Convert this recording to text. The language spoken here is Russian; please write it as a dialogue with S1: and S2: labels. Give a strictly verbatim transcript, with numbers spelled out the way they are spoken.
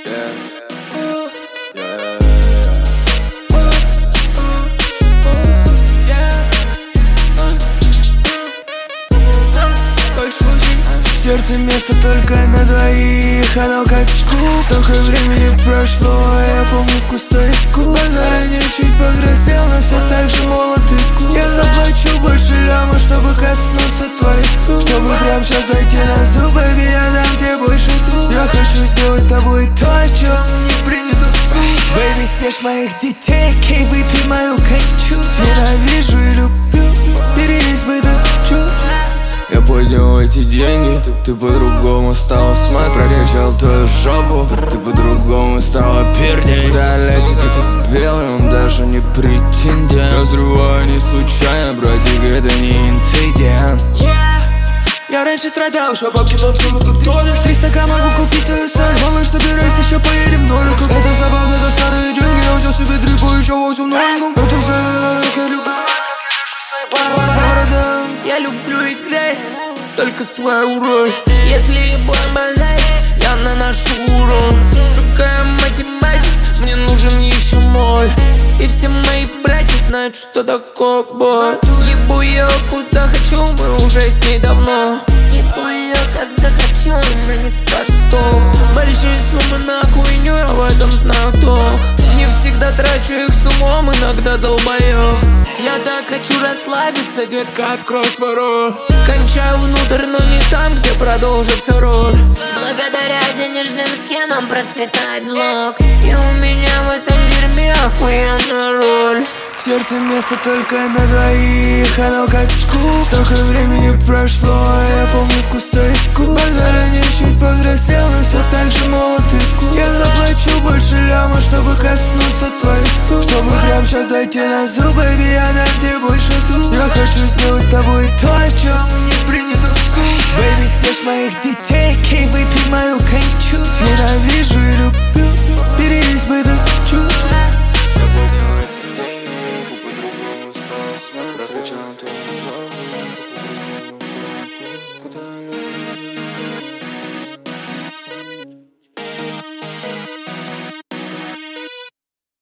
S1: В сердце место только на двоих, оно как клуб. Столько времени прошло, а я помню вкус твоих губ. Заранее чуть повзрослел, но все так же молод и глуп. Я заплачу больше ляма, чтобы коснуться твоих рук. Чтобы прям сейчас дойти на зубы, я дам тебе больше тут. Я хочу сделать с тобой то, о чем не принято вслух. Бэйби, съешь моих детей, кей, выпей мою кончу. Ненавижу и люблю, берись бы так чуть.
S2: Я поднял эти деньги, ты, ты по-другому стала смать. Прокачал твою жопу, ты по-другому стала перней. Далее сидит ты белый, он даже не претендент. Я взрываю не случайно, братик, это не инцидент.
S1: Я раньше страдал, что бабки плачу за тот доллар. Триста ка могу купить твою соль. Малыш, собирайся, еще поедем в ноль. Это забавно за старые деньги. Я взял себе дрипу, еще восемь новеньком. Это все, как я люблю, как я держу свои борода.
S3: Я люблю играть только свою роль. Если бомба базарь, я наношу урон. Сука, я математик, мне нужен еще ноль. И все мои братья знают, что такое бот. Ебу ее куда хочу, мы уже с ней давно. Ебу ее как захочу, она не скажет стоп. Большие суммы на хуйню, я в этом знаю толк. Не всегда трачу их с умом, иногда долбоёб. Я так хочу расслабиться, детка, открой свой рот. Кончаю внутрь, но не там, где продолжится рот.
S4: Благодаря денежным схемам процветает блог. И у меня в этом дерьме охуенная роль.
S1: В сердце место только на двоих, оно как клуб. Столько времени прошло, а я помню вкус твоих губ. Заранее чуть повзрослел, но все так же молод и глуп. Я заплачу больше ляма, чтобы коснуться твоих рук. Чтобы прям сейчас дойти на зубы, я дам тебе больше тут. Я хочу сделать с тобой то, о чем не принято вслух. Бэйби, съешь моих детей,